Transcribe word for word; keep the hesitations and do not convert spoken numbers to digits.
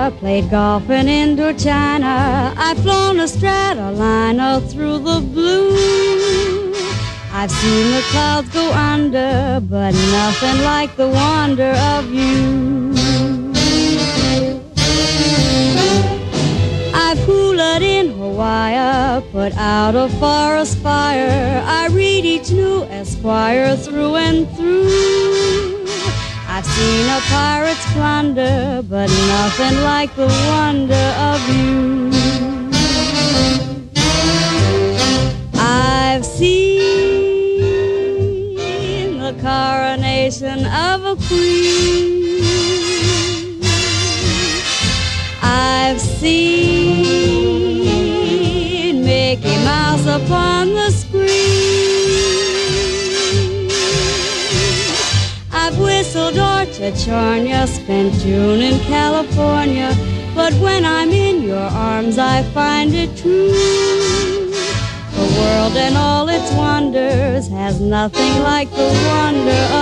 played golf in Indochina. I've flown a Stratoliner through the blue. I've seen the clouds go under, but nothing like the wonder of you. I've hoolered in Hawaii, put out a forest fire. I read each new Esquire through and through. I've seen a pirate's plunder, but nothing like the wonder of you. I've seen the coronation of a queen. I've seen Mickey Mouse upon the screen. I've whistled Orchard Chornia, spent June in California, but when I'm in your arms I find it true. The world and all its wonders has nothing like the wonder